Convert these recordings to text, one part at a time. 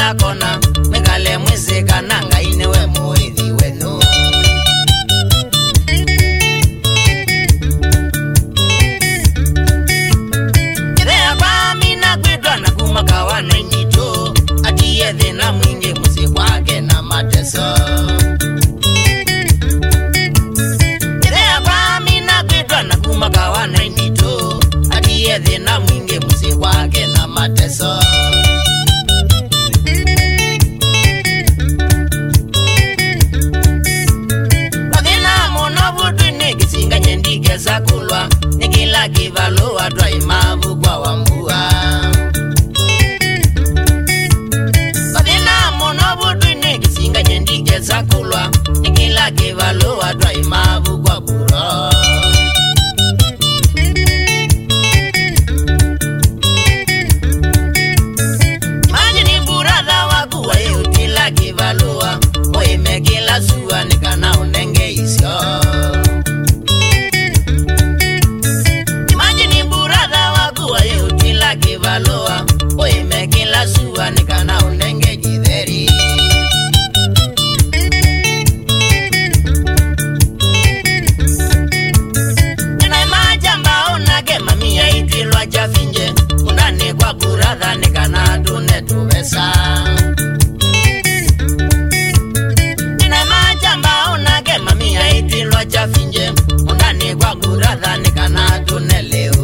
kila kona megale mweze kananga inewe muithi wenu Kirea kwa mina kwitwa na kumakawa na inito atiye thina mwingi musi kwake na mateso Kirea kwa mina kwitwa na kumakawa na inito atiye thina mwingi musi kwake na mateso Kisinga nyendike sakulwa nikila kivalua twaimavu kwa wambua Kadina monobu twini kisinga nyendike sakulwa nikila kivalua twaimavu kwa buro Majini buradha wakuwa yutila kivalua Oime kila suwa nikana unenge isyo Kivaloa oime kila suwa nikana unenge jidheri Nina majamba unage mamia itilwa chafinje Unane kwa kuradha nikana tune tuwesa Nina majamba unage mamia itilwa chafinje Unane kwa kuradha nikana tune leo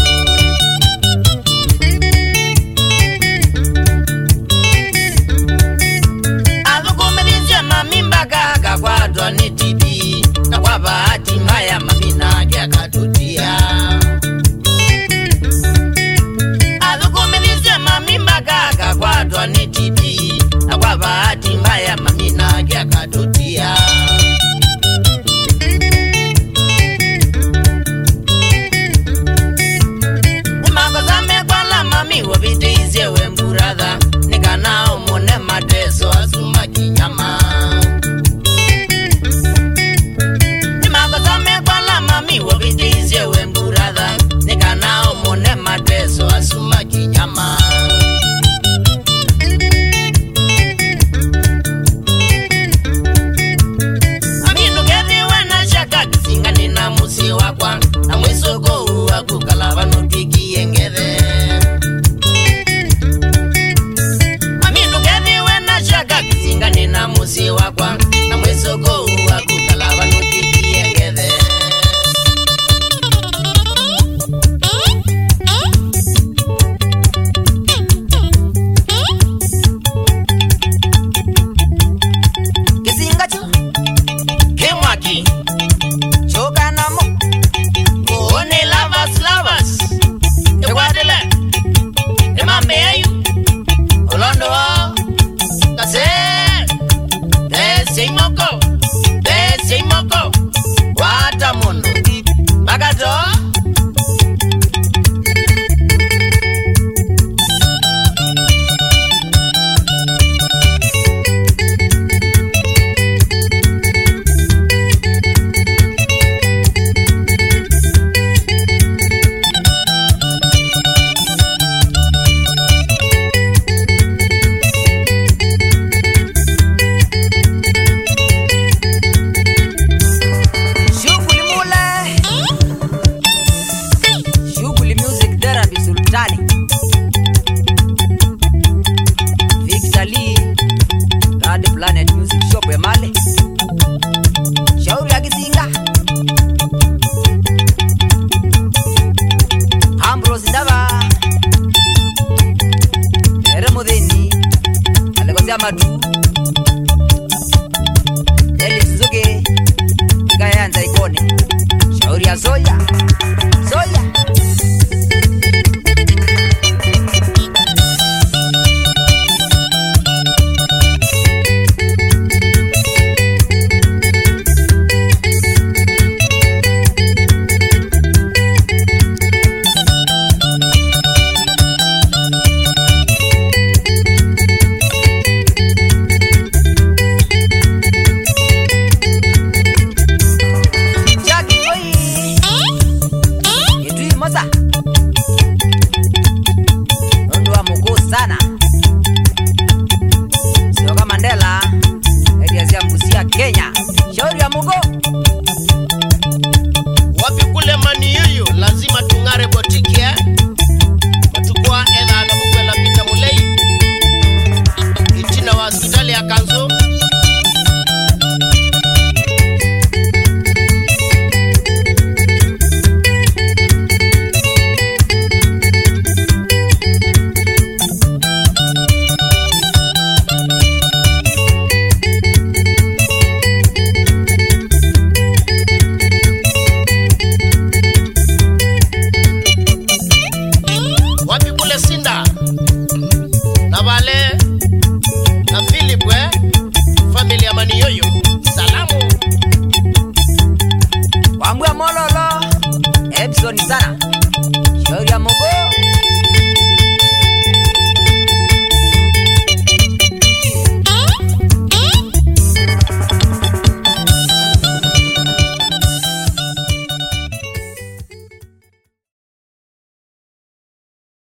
Kwa doni tibi na kwa bahati mbaya mamina kia katutia Alukumilizia mamimba kaka kwa doni tibi na kwa bahati mbaya mamina kia katutia Nimagozame kwa la mami wabite izewe mburadha Nikanao mone mateso asuma kinyama Mami wabitize wemburadha Nikanao mone mateso asuma kinyama Aminu kethi wena shaka kisinga nina musi wakwa Na mwisoko uwa kukalava nutiki yengethe Aminu kethi wena shaka kisinga nina musi wakwa Na mwisoko uwa kukalava nutiki yengethe Madu Eli Suzuki Kayanza Ikone Shauri ya Zoya Zoya sana.